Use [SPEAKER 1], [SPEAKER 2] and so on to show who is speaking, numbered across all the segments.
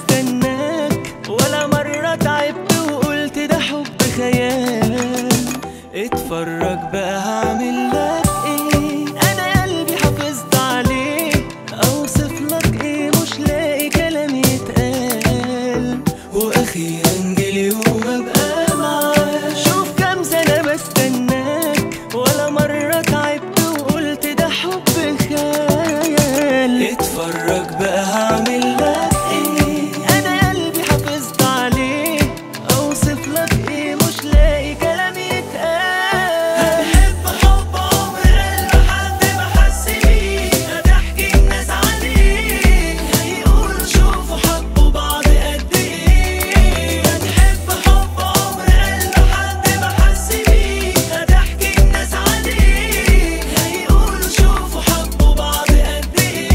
[SPEAKER 1] بستناك ولا مرة تعبت وقلت ده حب خيال. اتفرج بقى هعمل لك ايه، انا قلبي حافظت عليه، اوصف لك ايه مش لاقي كلام يتقال. واخيرا جه اليوم ابقى معاك، شوف كام سنة بستناك ولا مرة تعبت وقلت ده حب خيال. اتفرج بقى هعمل لك ايه، انا قلبي حافظت عليه، اوصف لك ايه مش لاقي كلام يتقال. هتحب حب عمر قلب حد ما حس بيه، هتحكي الناس عليه هيقولوا شوفوا حبوا بعض قد ايه. هتحب حب عمر قلب حد ما حس بيه، هتحكي الناس عليه هيقولوا شوفوا حبوا بعض قد ايه.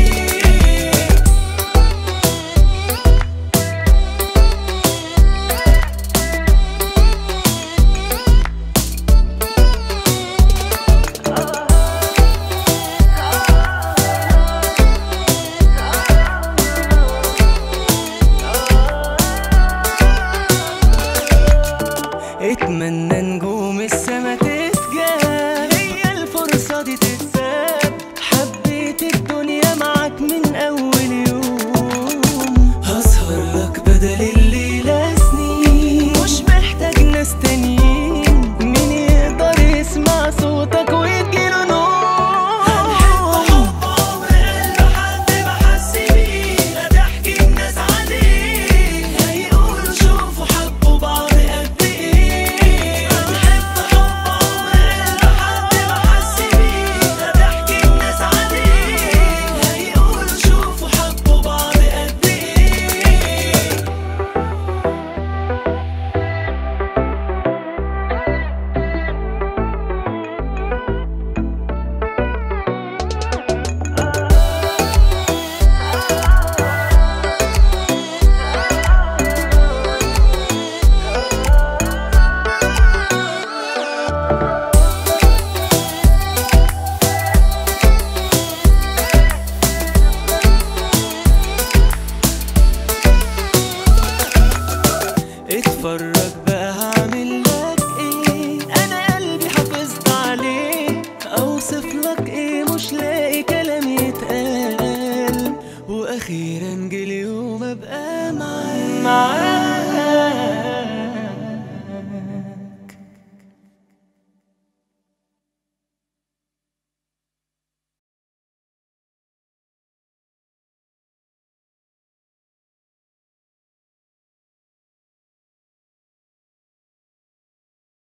[SPEAKER 1] اتمنى نجوم السما تسجد، هي الفرصة دي تتساب. حبيت الدنيا معاك من أول يوم، هسهر لك بدل الليلة سنين، مش محتاج ناس تانيين، مين يقدر يسمع صوتك ويجيله نوم. هتحب حب عمر قلب حد ما حس بيه، هتحكي الناس عليه هيقولوا شوفوا حبوا بعض قد ايه. هتحب حب عمر قلب حد ما حس بيه، هتحكي الناس عليه هيقولوا شوفوا حبوا بعض قد ايه. اتفرج بقى هعمل لك ايه، انا قلبي حافظت عليه، اوصف لك ايه مش لاقي كلام يتقال. واخيرا جه اليوم ابقى معاك.